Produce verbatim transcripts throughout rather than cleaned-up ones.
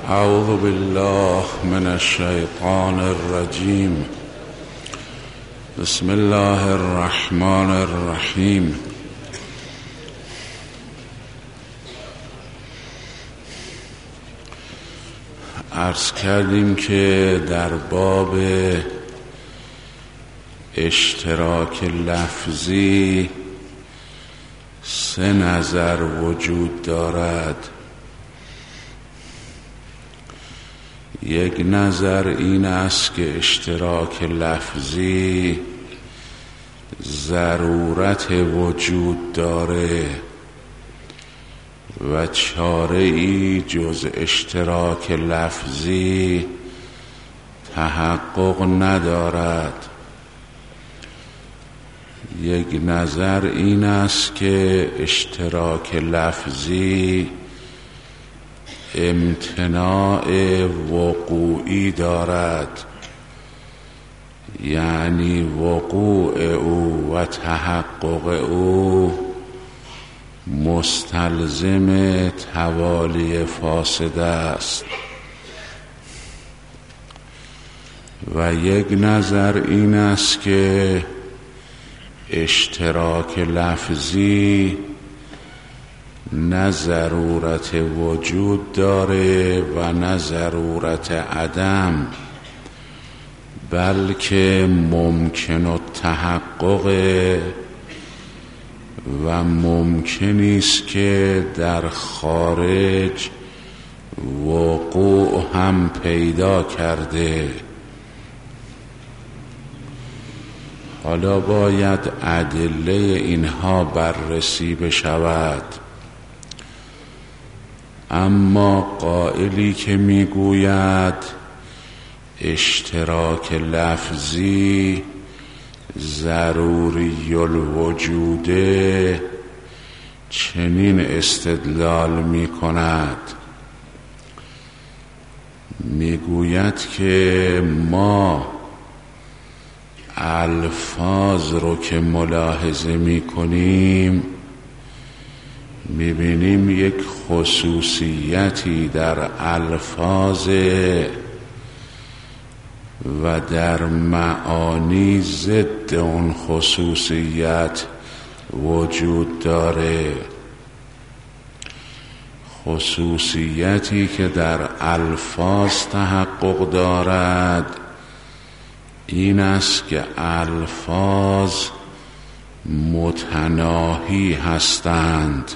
اعوذ بالله من الشیطان الرجیم. بسم الله الرحمن الرحیم. عرض کردیم که در باب اشتراک لفظی سه نظر وجود دارد. یک نظر این است که اشتراک لفظی ضرورت وجود داره و چاره ای جز اشتراک لفظی تحقق ندارد. یک نظر این است که اشتراک لفظی امتناع وقوعی دارد، یعنی وقوع او و تحقق او مستلزم توالی فاسده است. و یک نظر این است که اشتراک لفظی نه ضرورت وجود داره و نه ضرورت عدم، بلکه ممکن التحقق و ممکنی است که در خارج وقوع هم پیدا کرده. حالا باید ادله اینها بررسی بشود. اما قائلی که میگوید اشتراک لفظی ضروری الوجوده چنین استدلال میکند، میگوید که ما الفاظ رو که ملاحظه میکنیم میبینیم یک خصوصیتی در الفاظ و در معانی ضد اون خصوصیت وجود داره. خصوصیتی که در الفاظ تحقق دارد این است که الفاظ متناهی هستند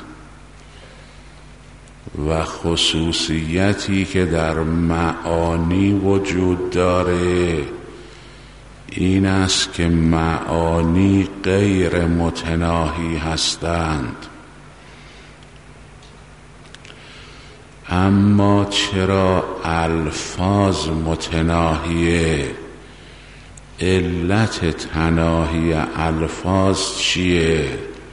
و خصوصیتی که در معانی وجود داره این است که معانی غیر متناهی هستند. اما چرا الفاظ متناهیه؟ علت تناهی الفاظ چیه؟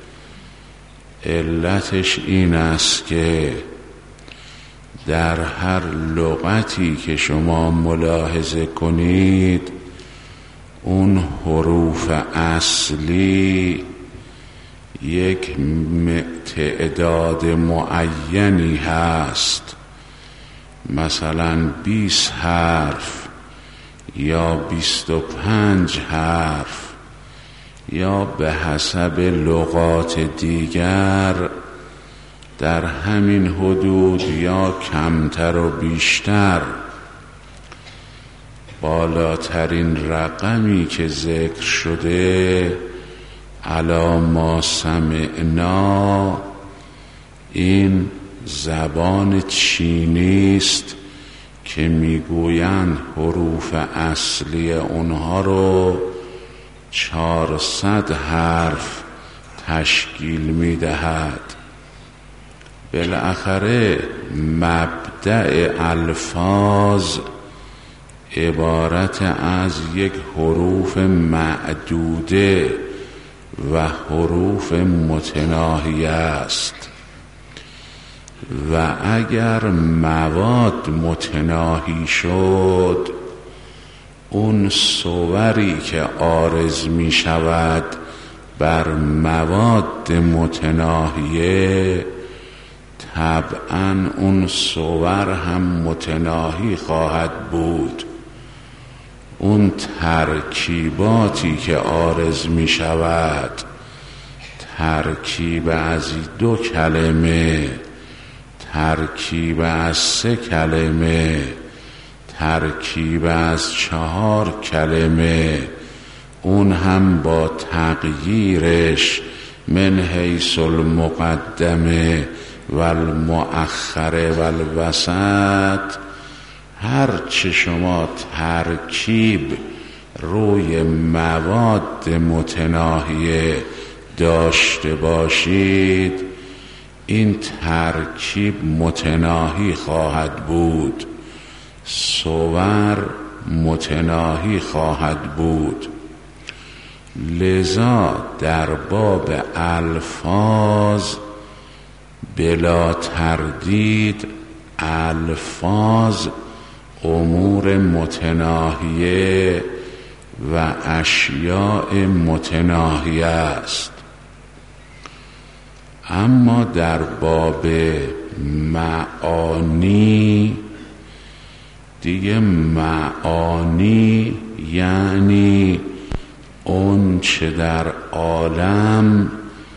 علتش این است که در هر لغتی که شما ملاحظه کنید اون حروف اصلی یک تعداد معینی هست، مثلا بیست حرف یا بیست و پنج حرف یا به حسب لغات دیگر در همین حدود یا کمتر و بیشتر. بالاترین رقمی که ذکر شده علی ما سمعنا این زبان چینی است که میگویند حروف اصلی اونها رو چهارصد حرف تشکیل میدهد. بالاخره مبدأ الفاظ عبارت از یک حروف معدوده و حروف متناهی است و اگر مواد متناهی شد اون صوری که عارض می شود بر مواد متناهیه طبعاً اون صور هم متناهی خواهد بود. اون ترکیباتی که عارض می شود، ترکیب از دو کلمه، ترکیب از سه کلمه، ترکیب از چهار کلمه، اون هم با تغییرش من حیث المقدمه و المؤخره و الوسط، هر چه شما ترکیب روی مواد متناهیه داشته باشید، این ترکیب متناهی خواهد بود، صور متناهی خواهد بود. لذا در باب الفاظ بلا تردید الفاظ امور متناهیه و اشیاء متناهیه است. اما در باب معانی دیگه معانی یعنی اون چه در عالم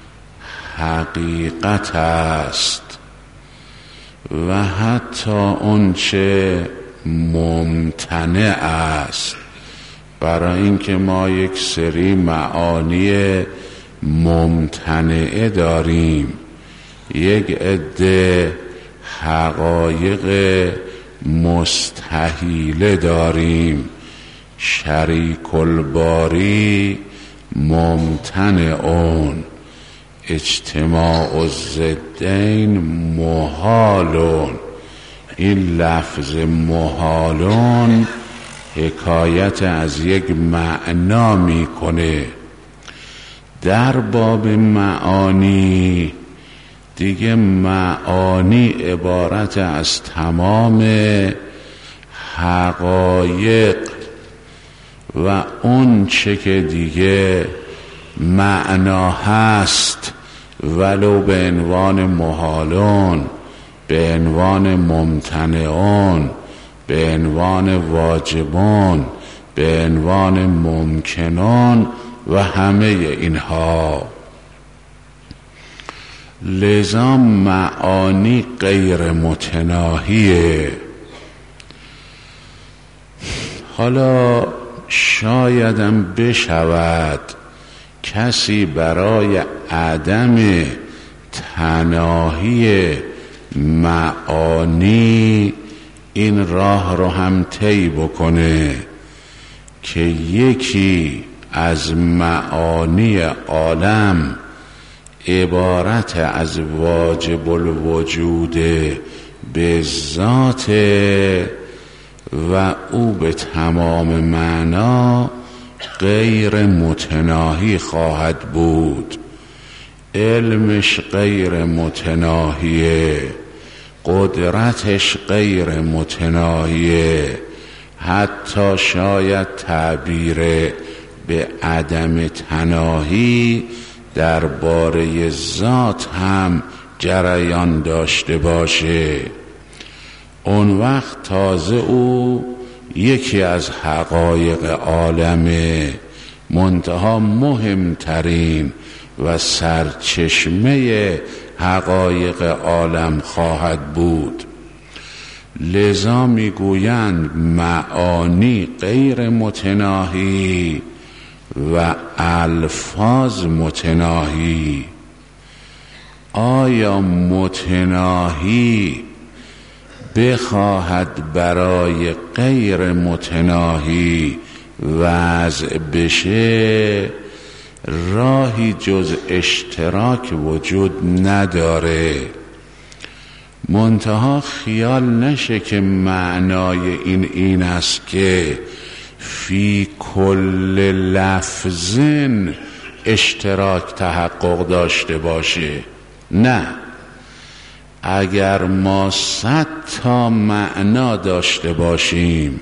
حقیقت است و حتی اون چه ممتنع است. برای اینکه ما یک سری معانی ممتنعه داریم، یک عده حقایق مستحیله داریم. شریک الباری ممتنعون، اجتماع الضدین محالون. این لفظ محالون حکایت از یک معنا میکنه. در باب معانی دیگه معانی عبارت از تمام حقایق و اون چه که دیگه معنا هست، ولو به عنوان محالون، به عنوان ممتنعون، به عنوان واجبون، به عنوان ممکنون و همه اینها. لذا معانی غیر متناهیه. حالا شایدم بشود کسی برای عدم تناهی معانی این راه رو هم طی بکنه که یکی از معانی عالم عبارت از واجب الوجود به ذات و او به تمام معنا غیر متناهی خواهد بود. علمش غیر متناهیه، قدرتش غیر متناهیه، حتی شاید تعبیر به عدم تناهی درباره ذات هم جریان داشته باشه. اون وقت تازه او یکی از حقایق عالمه، منتها مهمترین و سرچشمه حقایق عالم خواهد بود. لذا میگویند معانی غیر متناهی و الفاظ متناهی. آیا متناهی بخواهد برای غیر متناهی وضع بشه؟ راهی جز اشتراک وجود نداره. منتها خیال نشه که معنای این این است که فی کل لفظن اشتراک تحقق داشته باشه. نه، اگر ما صد تا معنا داشته باشیم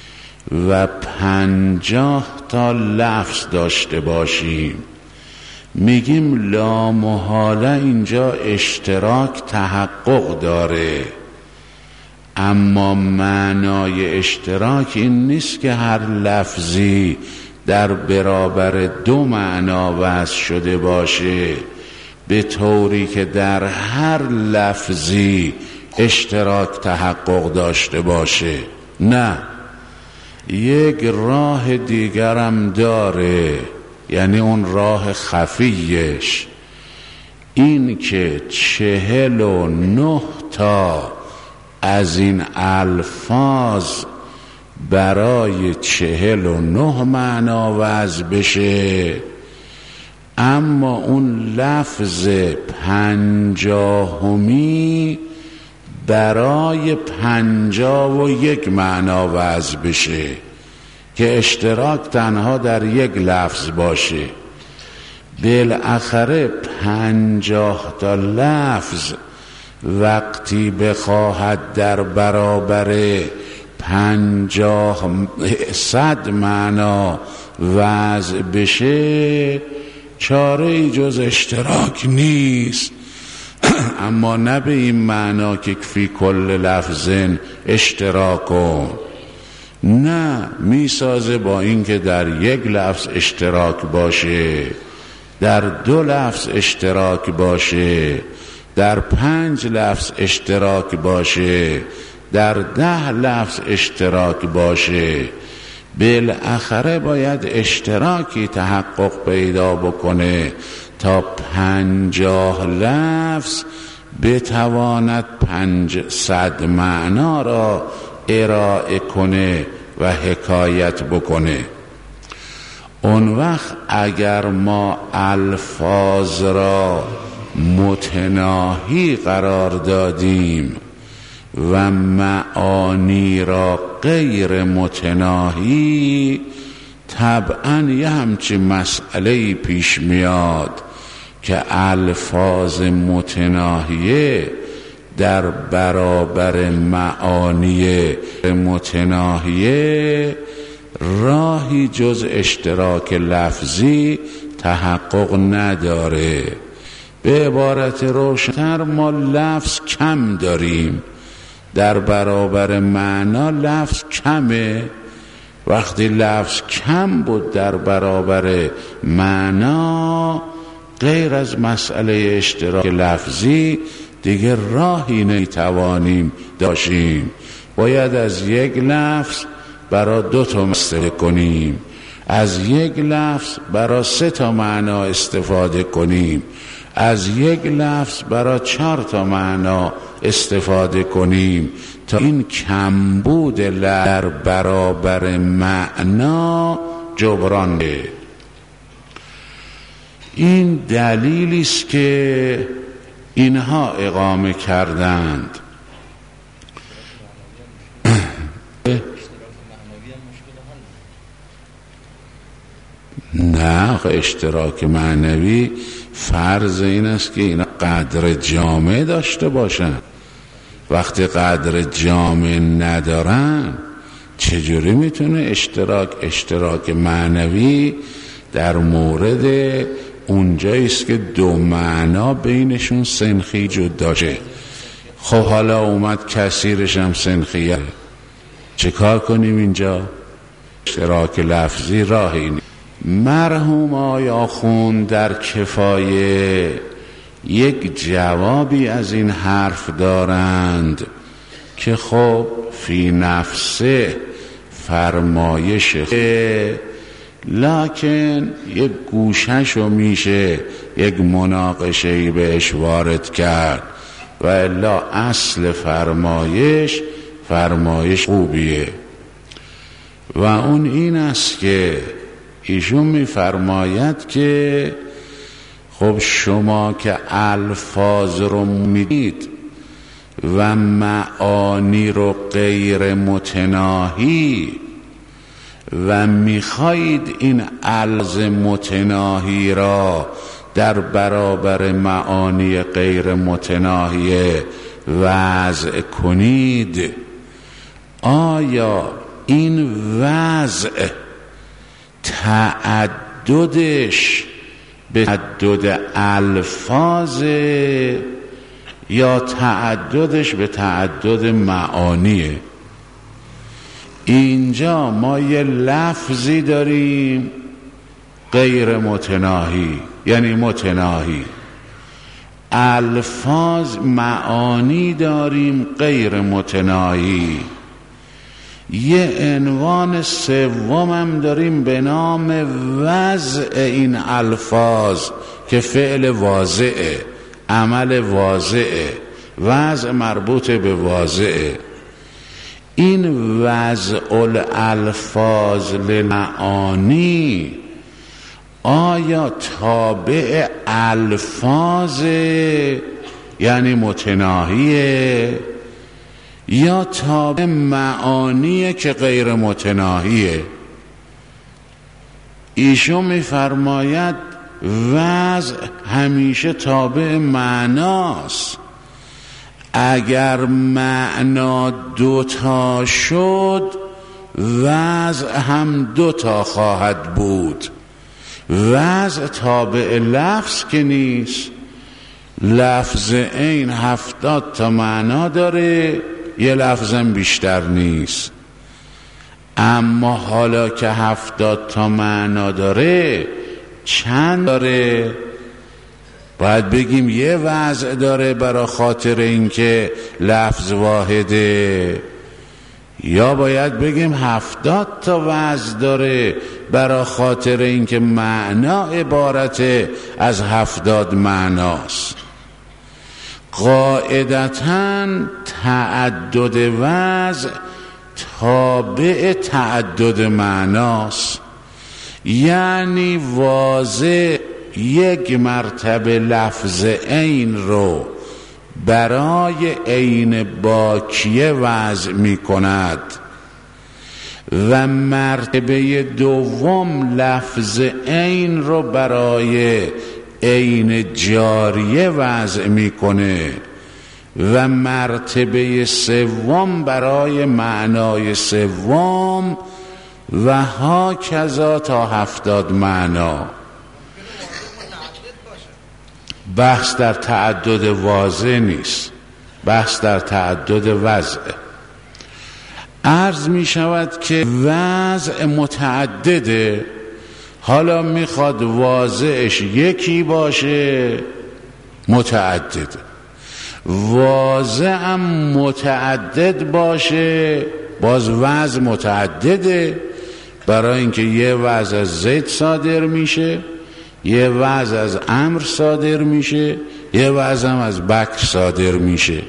و پنجاه تا لفظ داشته باشیم میگیم لامحاله اینجا اشتراک تحقق داره، اما معنای اشتراک این نیست که هر لفظی در برابر دو معنا وضع شده باشه به طوری که در هر لفظی اشتراک تحقق داشته باشه. نه، یک راه دیگرم داره، یعنی اون راه خفیش این که چهل و نه تا از این الفاظ برای چهل و نه معنا وضع بشه، اما اون لفظ پنجاهمی برای پنجاه و یک معنا وضع بشه که اشتراک تنها در یک لفظ باشه. بالاخره پنجاه تا لفظ وقتی بخواهد در برابر پنجاه صد معنا وضع بشه چاره ای جز اشتراک نیست. اما نه به این معنا که فی کل لفظن اشتراک کن، نه، میسازه با این که در یک لفظ اشتراک باشه، در دو لفظ اشتراک باشه، در پنج لفظ اشتراک باشه، در ده لفظ اشتراک باشه. بالاخره باید اشتراکی تحقق پیدا بکنه تا پنجاه لفظ بتواند پنجصد معنا را ارائه کنه و حکایت بکنه. اون وقت اگر ما الفاظ را متناهی قرار دادیم و معانی را غیر متناهی، طبعا یه همچی مسئله پیش میاد که الفاظ متناهیه در برابر معانی متناهیه راهی جز اشتراک لفظی تحقق نداره. به عبارت روشن‌تر ما لفظ کم داریم، در برابر معنا لفظ کمه. وقتی لفظ کم بود در برابر معنا، غیر از مسئله اشتراک لفظی دیگه راهی نمیتوانیم داشتیم. باید از یک لفظ برای دو تا استفاده کنیم، از یک لفظ برای سه تا معنا استفاده کنیم، از یک لفظ برای چهار تا معنا استفاده کنیم تا این کمبود در برابر معنا جبران ده. این دلیلی است که اینها اقامه کردند. نه، اشتراک معنوی فرض این است که اینا قدر جامع داشته باشن. وقتی قدر جامع ندارن چجوری میتونه اشتراک اشتراک معنوی در مورد اونجاییست که دو معنا بینشون سنخی جدا داشته؟ خب حالا اومد کثیرش هم سنخیه، چه کار کنیم اینجا؟ اشتراک لفظی راهی نیست. مرحوم آیا خون در کفایه یک جوابی از این حرف دارند که خب فی نفسه فرمایش، لکن یک گوششو میشه یک مناقشه‌ای بهش وارد کرد و الا اصل فرمایش فرمایش خوبیه. و اون این است که ایشون میفرماید که خب شما که الفاظ رو میدید و معانی رو غیر متناهی و میخواید این الفاظ متناهی را در برابر معانی غیر متناهی وضع کنید، آیا این وضع تعددش به تعدد الفاظ یا تعددش به تعدد معانیه. اینجا ما یه لفظی داریم غیر متناهی، یعنی متناهی. الفاظ معانی داریم غیر متناهی. یه عنوان سومم داریم به نام وضع این الفاظ که فعل واضعه، عمل واضعه، وضع مربوط به واضعه. این وضع الالفاظ للمعانی آیا تابع الفاظ یعنی متناهیه یا تابع معانیه که غیر متناهیه؟ ایشون میفرماید وضع همیشه تابع معناست. اگر معنا دوتا شد وضع هم دوتا خواهد بود. وضع تابع لفظ که نیست. لفظ این هفتاد تا معنا داره، یه لفظم بیشتر نیست. اما حالا که هفتاد تا معنا داره چند داره؟ باید بگیم یه وضع داره برای خاطر اینکه لفظ واحده، یا باید بگیم هفتاد تا وضع داره برای خاطر اینکه معنا عبارت از هفتاد معناست؟ قاعدتاً تعدد وضع تابع تعدد معناست. یعنی واضع یک مرتبه لفظ عین رو برای عین باکیه وضع می کند و مرتبه دوم لفظ عین رو برای عین جاریه وضع میکنه و مرتبه سوم برای معنای سوم و ها کذا تا هفتاد معنا. بحث در تعدد واضح نیست، بحث در تعدد وضع. عرض می شود که وضع متعدده، حالا میخواد واضعش یکی باشه متعدد، واضعم متعدد باشه باز وضع متعدده، برای اینکه یه وضع از زید صادر میشه، یه وضع از عمرو صادر میشه، یه وضع هم از بکر صادر میشه.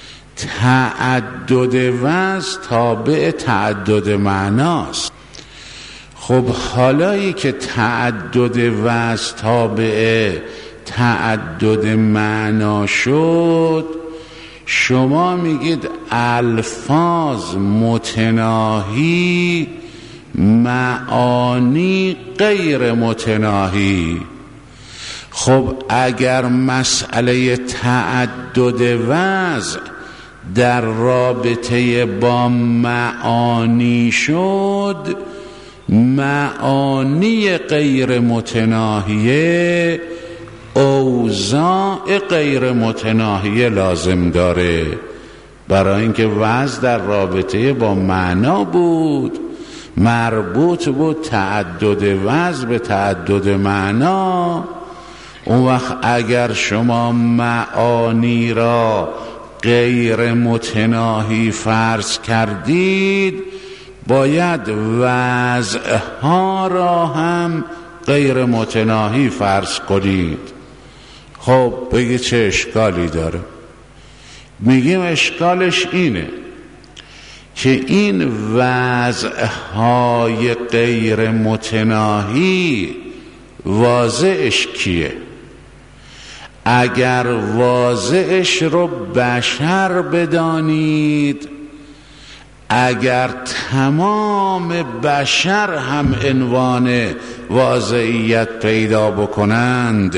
تعدد وضع تابع تعدد معناست. خب حالایی که تعدد وضع تابع تعدد معنا شد، شما میگید الفاظ متناهی، معانی غیر متناهی. خب اگر مسئله تعدد وضع در رابطه با معانی شد، معانی غیر متناهیه اوضاع غیر متناهیه لازم داره. برای اینکه وضع در رابطه با معنا بود، مربوط بود تعدد وضع به تعدد معنا. اون وقت اگر شما معانی را غیر متناهی فرض کردید، باید وضع ها را هم غیر متناهی فرض کنید. خب بگید چه اشکالی داره؟ میگیم اشکالش اینه که این وضع های غیر متناهی واضعش کیه؟ اگر واضعش رو بشر بدانید، اگر تمام بشر هم عنوان واضعیت پیدا بکنند،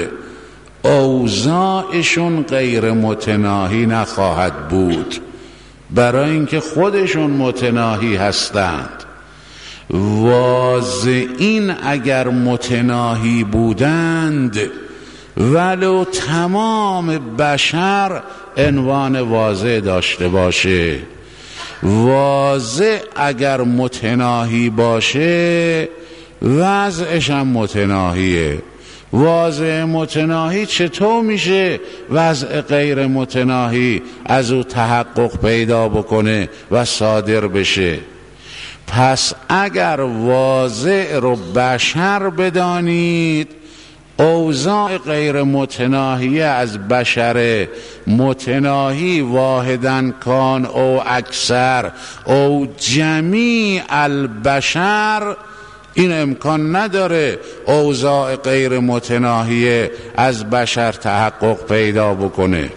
اوضاعشون غیر متناهی نخواهد بود، برای اینکه خودشون متناهی هستند. واضعین اگر متناهی بودند ولو تمام بشر عنوان واضع داشته باشه، واضع اگر متناهی باشه وضعش هم متناهیه. واضع متناهی چطور میشه وضع غیر متناهی از او تحقق پیدا بکنه و صادر بشه؟ پس اگر واضع رو بشر بدانید، اوضاع غیر متناهی از بشر متناهی واحداً کان او اکثر او جمیع البشر، این امکان نداره اوضاع غیر متناهی از بشر تحقق پیدا بکنه.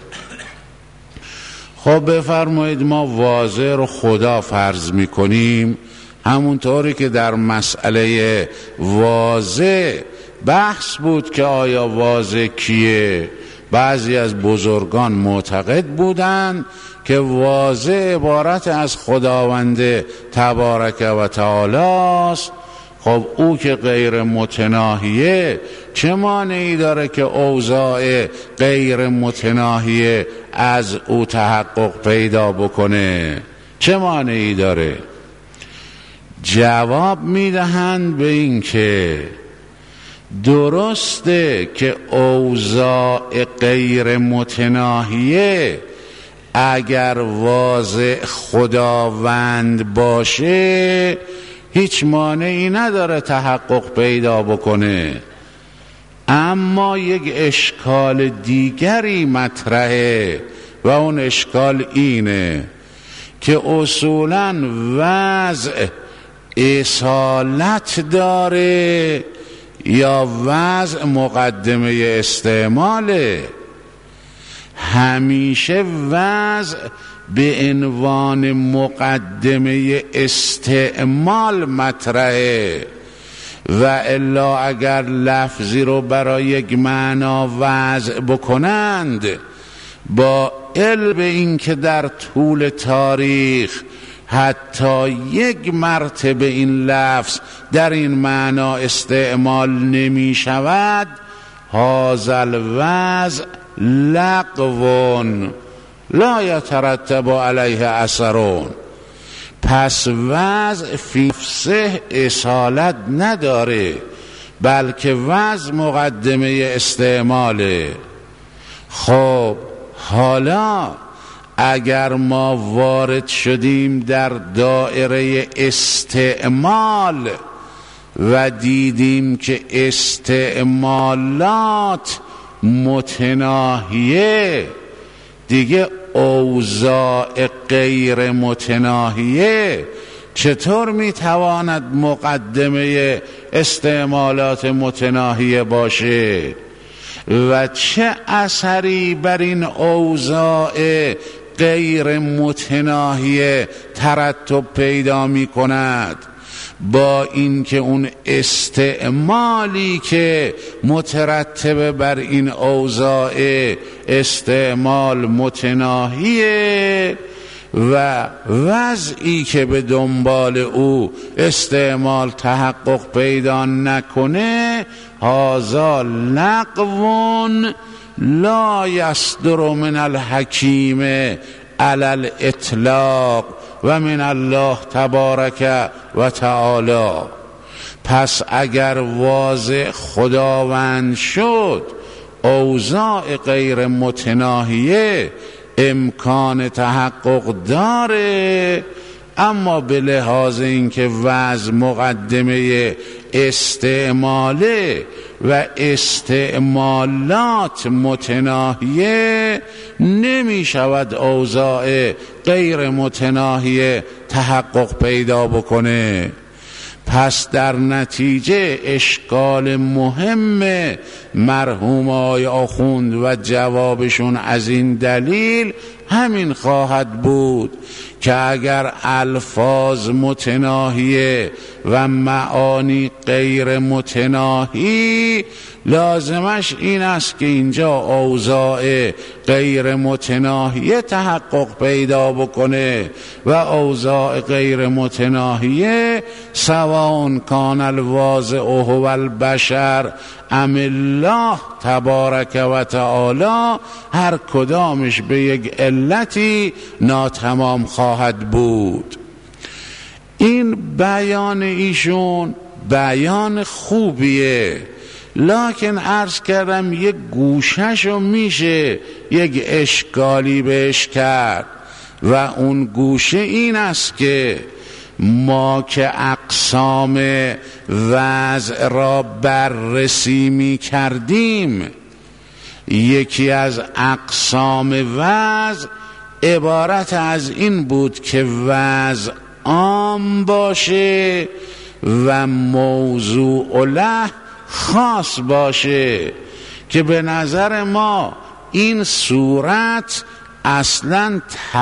خب بفرمایید ما واضع رو خدا فرض میکنیم، همونطوری که در مسئله واضع بحث بود که آیا واضع کیه. بعضی از بزرگان معتقد بودند که واضع عبارت از خداوند تبارک و تعالی است. خب او که غیر متناهیه چه مانعی داره که اوضاع غیر متناهیه از او تحقق پیدا بکنه؟ چه مانعی داره؟ جواب میدهند به این که درسته که اوضاع غیر متناهیه اگر واضع خداوند باشه هیچ مانعی نداره تحقق پیدا بکنه. اما یک اشکال دیگری مطرحه و اون اشکال اینه که اصولاً وضع اصالت داره یا وضع مقدمه استعماله. همیشه وضع به عنوان مقدمه استعمال مطرحه و الا اگر لفظی رو برای یک معنا وضع بکنند با علم این که در طول تاریخ حتی یک مرتبه این لفظ در این معنا استعمال نمی شود، هذا الوضع لغو لا یترتب علیه اثرون. پس وضع فی نفسه اصالت نداره بلکه وضع مقدمه استعماله. خب حالا اگر ما وارد شدیم در دایره استعمال و دیدیم که استعمالات متناهیه، دیگه اوضاع غیر متناهیه چطور میتواند مقدمه استعمالات متناهیه باشه و چه اثری بر این اوضاع غیر متناهیه ترتب پیدا می کند؟ با اینکه اون استعمالی که مترتب بر این اوضاع استعمال متناهیه و وضعی که به دنبال او استعمال تحقق پیدا نکنه، هذا لغو لا یصدر من الحکیم علی الاطلاق و من الله تبارک و تعالی. پس اگر واضع خداوند شد، اوضاع غیر متناهیه امکان تحقق داره، اما به لحاظ اینکه وضع مقدمه استعماله و استعمالات متناهیه نمی شود اوضاع غیر متناهیه تحقق پیدا بکنه. پس در نتیجه اشکال مهم مرحوم آقای آخوند و جوابشون از این دلیل همین خواهد بود که اگر الفاظ متناهیه و معانی غیر متناهی، لازمش این است که اینجا اوضاع غیر متناهیه تحقق پیدا بکنه و اوضاع غیر متناهیه سواء کان الواضع هو البشر ام الله تبارک و تعالی، هر کدامش به یک علتی ناتمام خواهد بود. این بیان ایشون بیان خوبیه، لکن عرض کردم یک گوشهشو میشه یک اشکالی بهش کرد و اون گوشه این است که ما که اقسام وضع را بررسی می کردیم، یکی از اقسام وضع عبارت از این بود که وضع عام باشه و موضوع له خاص باشه، که به نظر ما این صورت اصلا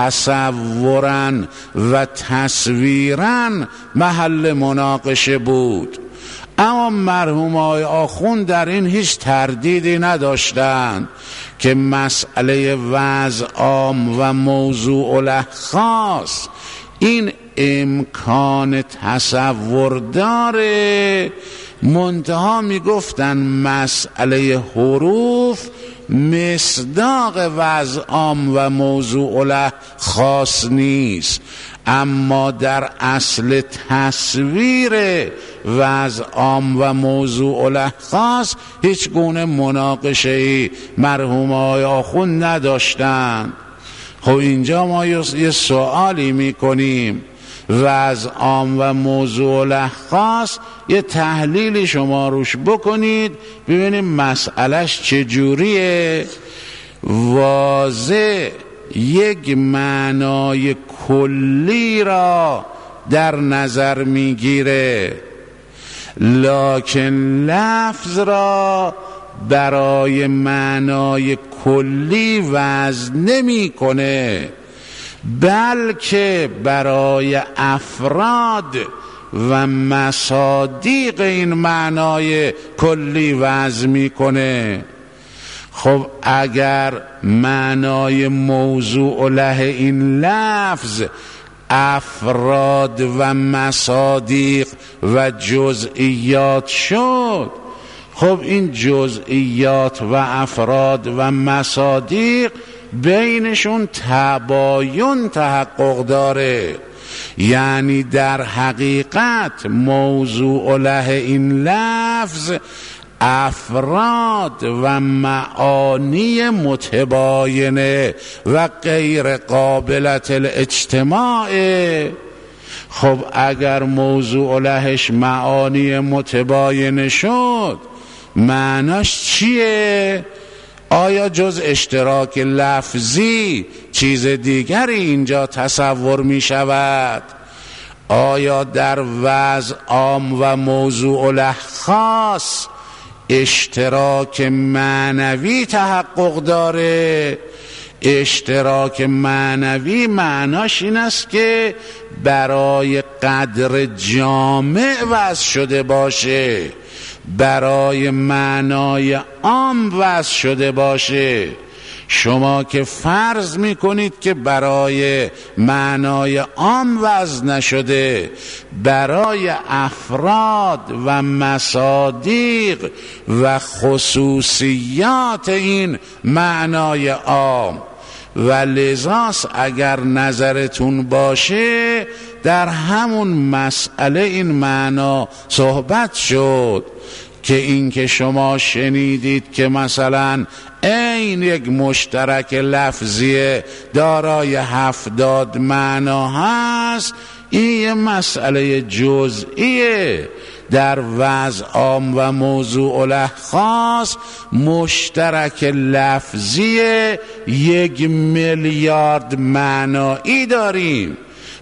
تصورا و تصویرا محل مناقشه بود. اما مرحوم آقای آخوند در این هیچ تردیدی نداشتند که مسئله وضع عام و موضوع له خاص این امکان تصور داره، منتها می گفتن مسئله حروف مصداق وضع عام و موضوع له خاص نیست، اما در اصل تصویر وضع عام و موضوع له خاص هیچ گونه مناقشه‌ای مرحوم آقای آخوند نداشتند. خب اینجا ما یه سوالی میکنیم، وضع عام و موضوع له خاص یه تحلیلی شما روش بکنید ببینیم مسئلهش چجوریه. واضح یک معنای کلی را در نظر میگیره، لکن لفظ را برای معنای کلی وضع نمی کنه، بلکه برای افراد و مصادیق این معنای کلی وضع میکنه. خب اگر معنای موضوع له این لفظ افراد و مصادیق و جزئیات شد، خب این جزئیات و افراد و مصادیق بینشون تباین تحقق داره، یعنی در حقیقت موضوع له این لفظ افراد و معانی متباینه و غیر قابلت الاجتماع. خب اگر موضوع لهش معانی متباینه شد معناش چیه؟ آیا جز اشتراک لفظی چیز دیگری اینجا تصور می شود؟ آیا در وضع عام و موضوع له خاص اشتراک معنوی تحقق داره؟ اشتراک معنوی معناش این است که برای قدر جامع وضع شده باشه، برای معنای عام وضع شده باشه. شما که فرض میکنید که برای معنای عام وضع نشده، برای افراد و مصادیق و خصوصیات این معنای عام، و لذاست اگر نظرتون باشه در همون مسئله این معنا صحبت شد که این که شما شنیدید که مثلا این یک مشترک لفظی دارای هفتاد معنا هست، این یه مسئله جزئیه. در وضع عام و موضوع له خاص مشترک لفظی یک میلیارد معنایی داریم،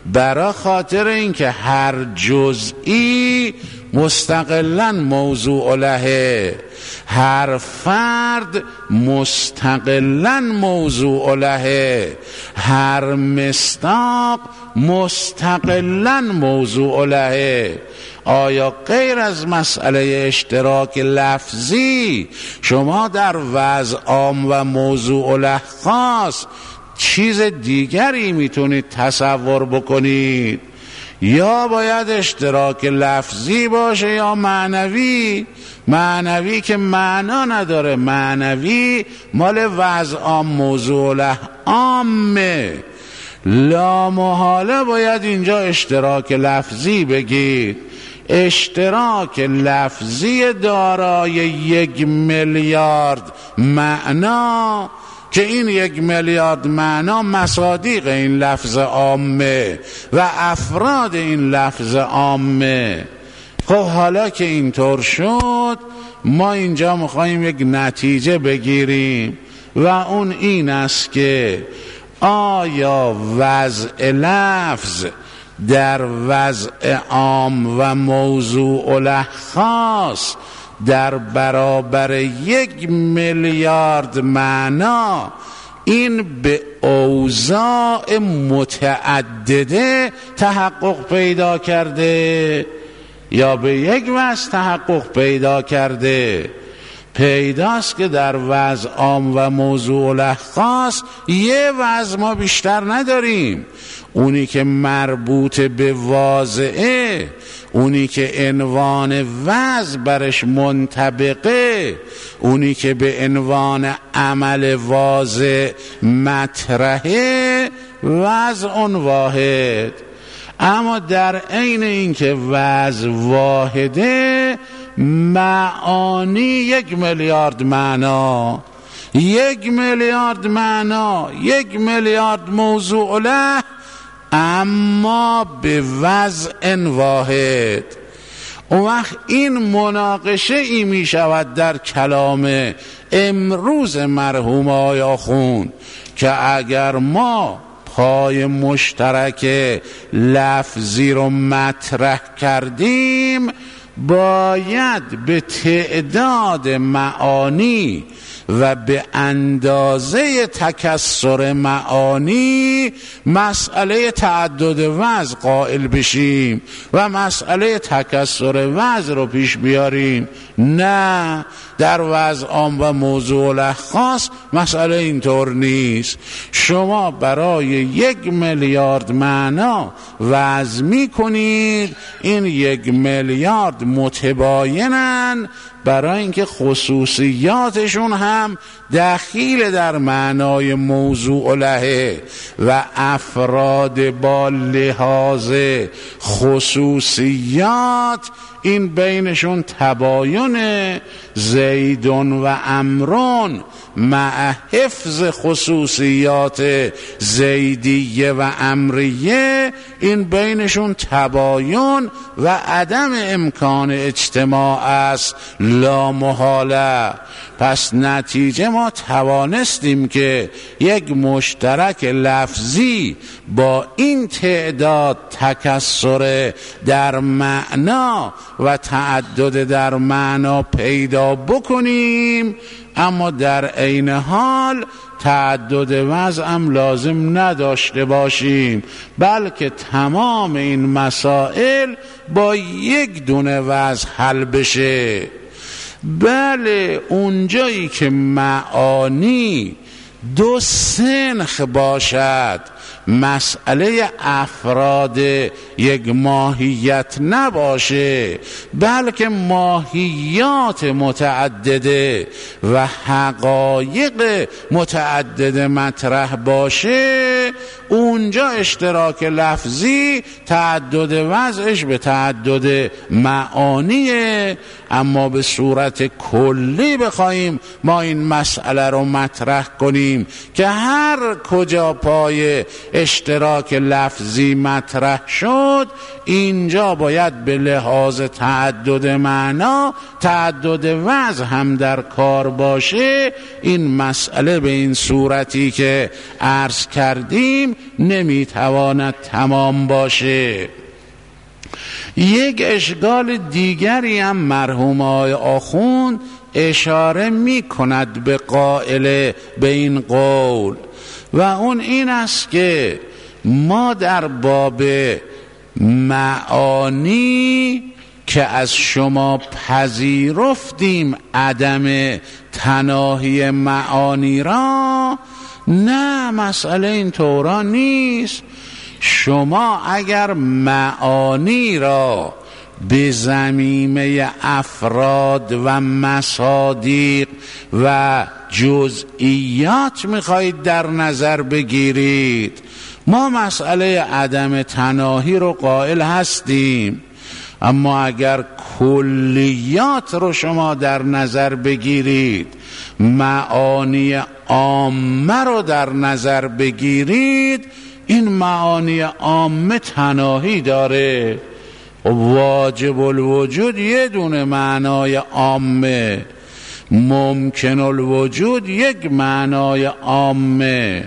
برای خاطر اینکه هر جزئی مستقلاً موضوع له، هر فرد مستقلاً موضوع له، هر مصداق مستقلاً موضوع له. آیا غیر از مسئله اشتراک لفظی شما در وضع عام و موضوع له خاص چیز دیگری میتونید تصور بکنید؟ یا باید اشتراک لفظی باشه یا معنوی. معنوی که معنا نداره، معنوی مال وضع عام موضوع له عامه. لا محاله باید اینجا اشتراک لفظی بگید. اشتراک لفظی دارای یک میلیارد معنا که این یک میلیارد معنا مصادیق این لفظ عامه و افراد این لفظ عامه. خب حالا که اینطور شد، ما اینجا میخواییم یک نتیجه بگیریم و اون این است که آیا وضع لفظ در وضع عام و موضوع له خاص در برابر یک میلیارد معنا این به اوضاع متعدده تحقق پیدا کرده یا به یک وضع تحقق پیدا کرده؟ پیداست که در وضع عام و موضوع له خاص یه وضع ما بیشتر نداریم، اونی که مربوط به واضعه، اونی که عنوان وضع برش منطبقه، اونی که به عنوان عمل واضع مطرحه، وضع اون واحد. اما در عین اینکه وضع واحده، معانی یک میلیارد معنا، یک میلیارد معنا، یک میلیارد موضوع له، اما به وضع واحد. اون وقت این مناقشه ای می شود در کلام امروز مرحوم آقای آخوند که اگر ما پای مشترک لفظی رو مطرح کردیم، باید به تعداد معانی و به اندازه تکثر معانی مسئله تعدد وضع قائل بشیم و مسئله تکثر وضع رو پیش بیاریم. نه، در وضع عام و موضوع له خاص مسئله اینطور نیست. شما برای یک میلیارد معنا وضع می کنید، این یک میلیارد متباینن برای اینکه خصوصیاتشون هم دخیل در معنای موضوع له و افراد با لحاظ خصوصیات این بینشون تباین زیدون و امرون مع حفظ خصوصیات زیدیه و امریه، این بینشون تباین و عدم امکان اجتماع است لا محاله. پس نتیجه ما توانستیم که یک مشترک لفظی با این تعداد تکثر در معنا و تعدد در معنا پیدا بکنیم، اما در عین حال تعدد وضع هم لازم نداشته باشیم، بلکه تمام این مسائل با یک دونه وضع حل بشه. بله، اونجایی که معانی دو سنخ باشد، مسئله افراد یک ماهیت نباشه، بلکه ماهیات متعدده و حقایق متعدد مطرح باشه، اونجا اشتراک لفظی تعدد وضعش به تعدد معانیه. اما به صورت کلی بخوایم ما این مسئله رو مطرح کنیم که هر کجا پای اشتراک لفظی مطرح شد، اینجا باید به لحاظ تعدد معنا تعدد وضع هم در کار باشه. این مسئله به این صورتی که عرض کردیم نمیتواند تمام باشه. یک اشکال دیگری هم مرحوم آقای آخوند اشاره می کند به قائل به این قول و اون این است که ما در باب معانی که از شما پذیرفتیم عدم تناهی معانی را، نه مسئله این طورا نیست. شما اگر معانی را به زمینه افراد و مصادیق و جزئیات میخواهید در نظر بگیرید، ما مسئله عدم تناهی رو قائل هستیم، اما اگر کلیات رو شما در نظر بگیرید، معانی عامه رو در نظر بگیرید، این معانی عامه تناهی داره. واجب الوجود یه دونه معنای عامه، ممکن الوجود یک معنای عامه،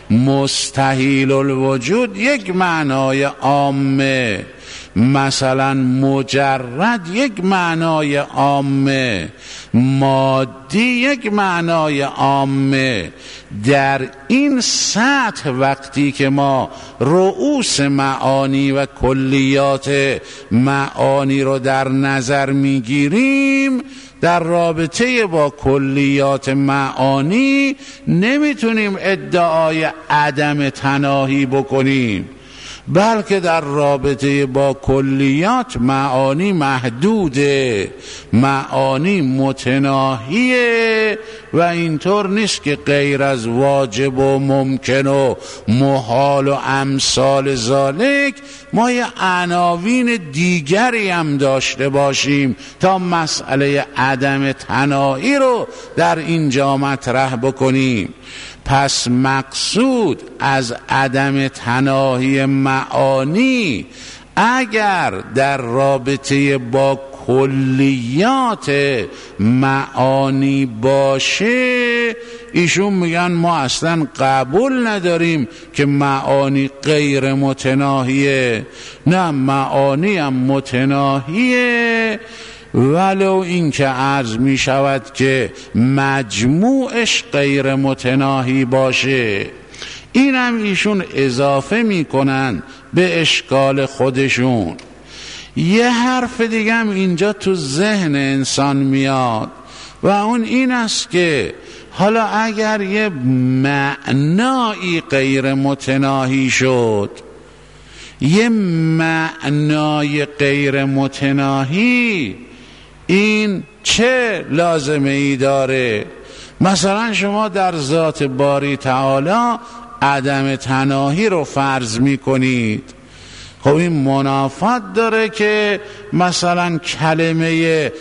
مستحیل الوجود یک معنای عامه، مثلا مجرد یک معنای عامه، مادی یک معنای عامه. در این سطح وقتی که ما رؤوس معانی و کلیات معانی رو در نظر میگیریم، در رابطه با کلیات معانی نمیتونیم ادعای عدم تناهی بکنیم، بلکه در رابطه با کلیات معانی محدوده، معانی متناهیه و اینطور نیست که غیر از واجب و ممکن و محال و امثال ذالک ما یه عناوین دیگری هم داشته باشیم تا مسئله عدم تناهی رو در اینجا مطرح بکنیم. پس مقصود از عدم تناهی معانی اگر در رابطه با کلیات معانی باشه، ایشون میگن ما اصلا قبول نداریم که معانی غیر متناهیه. نه، معانی هم متناهیه، ولو این که عرض می شود که مجموعش غیر متناهی باشه. این هم ایشون اضافه می کنن به اشکال خودشون. یه حرف دیگه هم اینجا تو ذهن انسان میاد و اون این است که حالا اگر یه معنایی غیر متناهی شد، یه معنای غیر متناهی، این چه لازمه ای داره؟ مثلا شما در ذات باری تعالی عدم تناهی رو فرض می کنید، خب این منافات داره که مثلا کلمه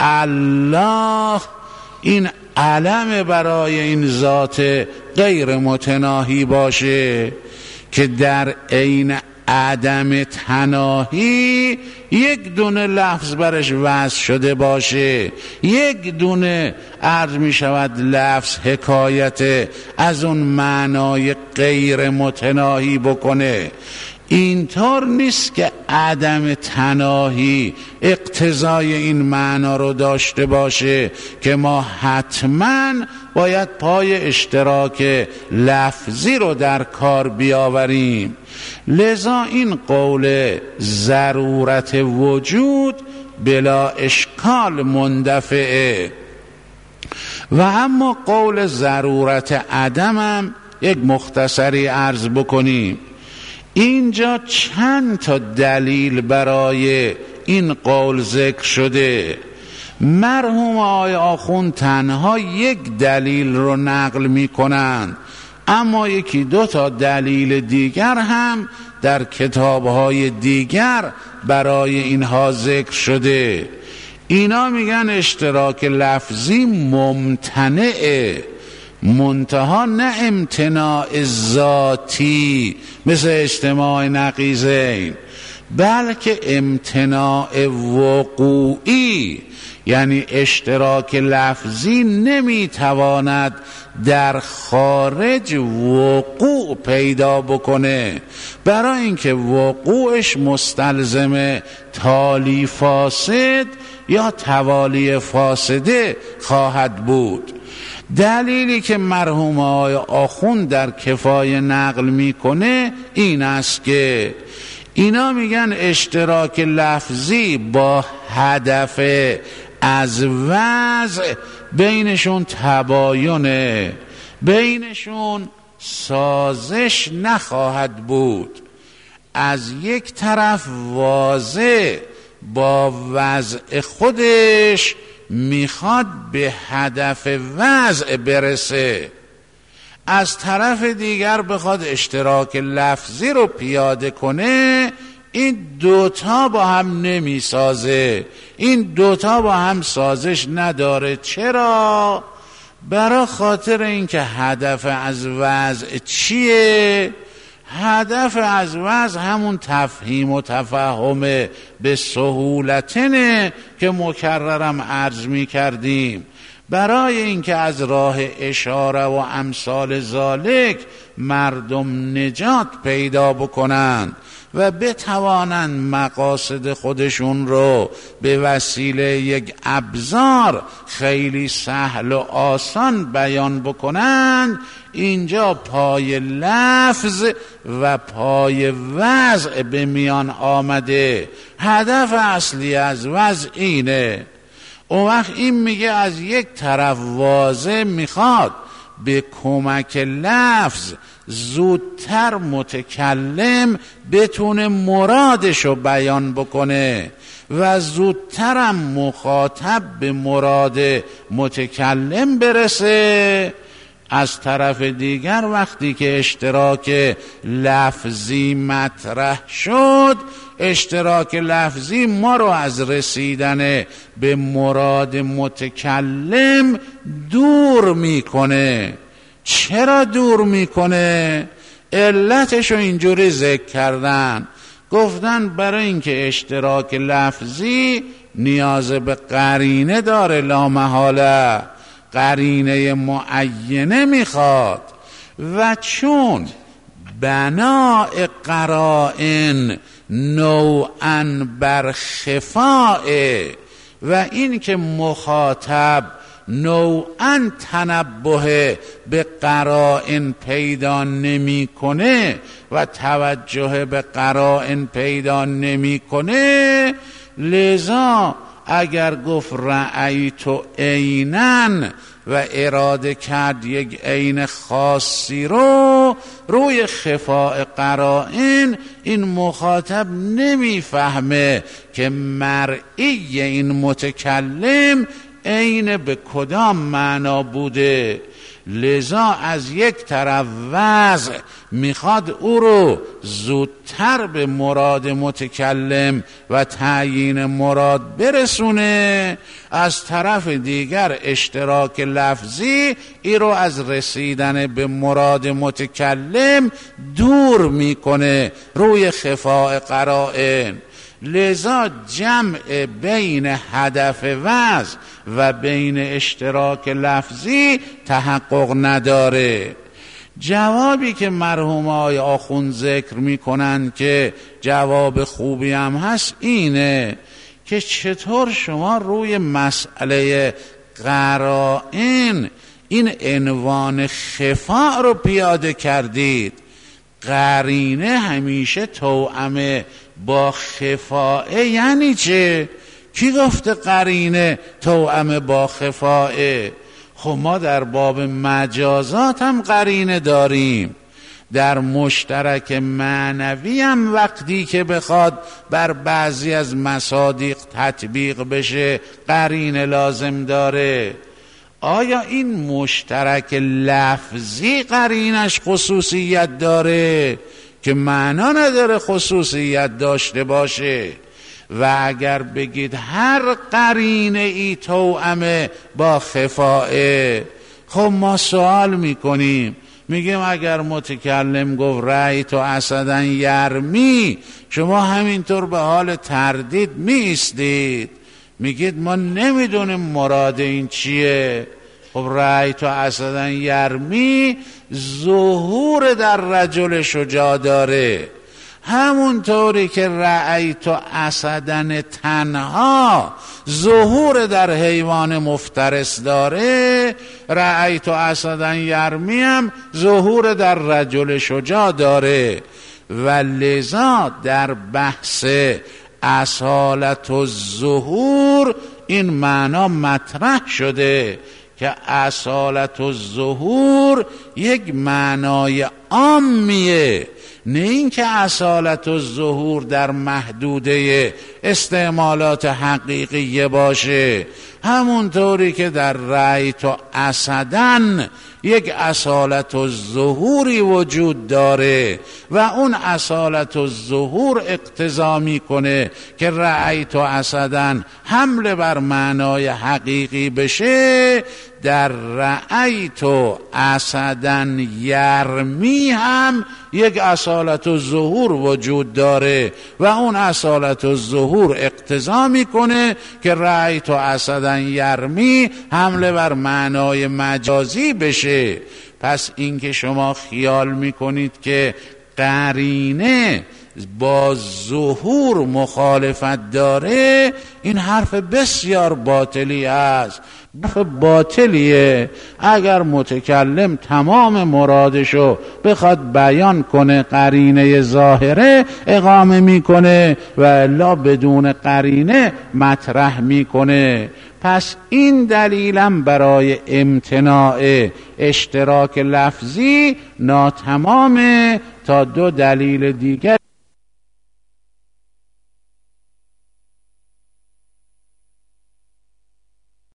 الله این علم برای این ذات غیر متناهی باشه که در عین عدم تناهی یک دونه لفظ برش وضع شده باشه، یک دونه عرض می شود لفظ حکایت از اون معنای غیر متناهی بکنه. اینطور نیست که عدم تناهی اقتضای این معنا رو داشته باشه که ما حتما باید پای اشتراک لفظی رو در کار بیاوریم. لذا این قول ضرورت وجود بلا اشکال مندفعه و اما قول ضرورت عدم هم یک مختصری عرض بکنیم. اینجا چند تا دلیل برای این قول ذکر شده. مرحوم آقای آخوند تنها یک دلیل رو نقل می کنند، اما یکی دو تا دلیل دیگر هم در کتاب‌های دیگر برای اینها ذکر شده. اینا میگن اشتراک لفظی ممتنعه، منتها نه امتناع ذاتی مثل اجتماع نقیضین، بلکه امتناع وقوعی، یعنی اشتراک لفظی نمیتواند در خارج وقوع پیدا بکنه، برای اینکه وقوعش مستلزم تالی فاسد یا توالی فاسده خواهد بود. دلیلی که مرحوم آقای آخوند در کفایه نقل میکنه این است که اینا میگن اشتراک لفظی با هدف از وضع بینشون تباینه، بینشون سازش نخواهد بود. از یک طرف واضح با وضع خودش میخواد به هدف وضع برسه، از طرف دیگر بخواد اشتراک لفظی رو پیاده کنه، این دوتا با هم نمیسازه، این دوتا با هم سازش نداره. چرا؟ برای خاطر اینکه هدف از وضع چیه؟ هدف از وضع همون تفهیم و تفهم به سهولتنه که مکررم عرض می کردیم. برای اینکه از راه اشاره و امثال ذالک مردم نجات پیدا بکنند و بتوانند مقاصد خودشون رو به وسیله یک ابزار خیلی سهل و آسان بیان بکنند، اینجا پای لفظ و پای وضع به میان آمده. هدف اصلی از وضع اینه. اون وقت این میگه از یک طرف واضح میخواد به کمک لفظ زودتر متکلم بتونه مرادشو بیان بکنه و زودترم مخاطب به مراد متکلم برسه. از طرف دیگر وقتی که اشتراک لفظی مطرح شد، اشتراک لفظی ما رو از رسیدن به مراد متکلم دور میکنه. چرا دور میکنه؟ علتشو اینجوری ذکر کردن، گفتن برای اینکه اشتراک لفظی نیاز به قرینه داره، لامحاله قرینه معینه میخواد، و چون بناء قرائن نوعاً بر خفاء و این که مخاطب نوعاً تنبه به قرائن پیدا نمی کنه و توجه به قرائن پیدا نمی کنه، لذا اگر گفت رأیت عیناً و اراده کرد یک عین خاصی رو روی خفاء قرائن، این مخاطب نمیفهمه که مرئی این متکلم عین به کدام معنا بوده. لذا از یک طرف وضع میخواد او رو زودتر به مراد متکلم و تعیین مراد برسونه، از طرف دیگر اشتراک لفظی ای رو از رسیدن به مراد متکلم دور میکنه روی خفاء قرائن. لذا جمع بین هدف وضع و بین اشتراک لفظی تحقق نداره. جوابی که مرحوم آقای آخوند ذکر میکنن که جواب خوبی هم هست اینه که چطور شما روی مسئله قرائن این عنوان خفاء رو پیاده کردید. قرینه همیشه توأم با خفاء یعنی چه؟ کی گفته قرینه توأم با خفاء؟ خب ما در باب مجازات هم قرینه داریم، در مشترک معنوی هم وقتی که بخواد بر بعضی از مصادیق تطبیق بشه قرینه لازم داره. آیا این مشترک لفظی قرینش خصوصیت داره که معنا نداره خصوصیت داشته باشه؟ و اگر بگید هر قرینه ای توأم با خفاء، خب ما سوال میکنیم، میگیم اگر متکلم گفت رأیت اسدن یرمی، شما همینطور به حال تردید میستید، میگید ما نمیدونیم مراد این چیه. خب رأیت اسدا یرمی ظهور در رجل شجاع داره، همونطوری که رأیت اسدا تنها ظهور در حیوان مفترس داره، رأیت اسدا یرمی هم ظهور در رجل شجاع داره. و لذا در بحث اصالت الظهور این معنا مطرح شده که اصالت الظهور یک معنای عامیه، نه اینکه اصالت الظهور در محدوده استعمالات حقیقیه باشه. همونطوری که در رأیت اسدن یک اصالت الظهوری وجود داره و اون اصالت الظهور اقتضا میکنه که رأیت اسدن حمله بر معنای حقیقی بشه، در رأیت اسدن یرمی هم یک اصالت الظهور وجود داره و اون اصالت الظهور اقتضا میکنه که رأیت اسدن یرمی حمله بر معنای مجازی بشه. پس اینکه شما خیال میکنید که قرینه با ظهور مخالفت داره، این حرف بسیار باطلی است، حرف باطلیه. اگر متکلم تمام مرادشو بخواد بیان کنه قرینه ظاهره اقامه میکنه و الا بدون قرینه مطرح میکنه. پس این دلیلم برای امتناع اشتراک لفظی ناتمامه تا دو دلیل دیگر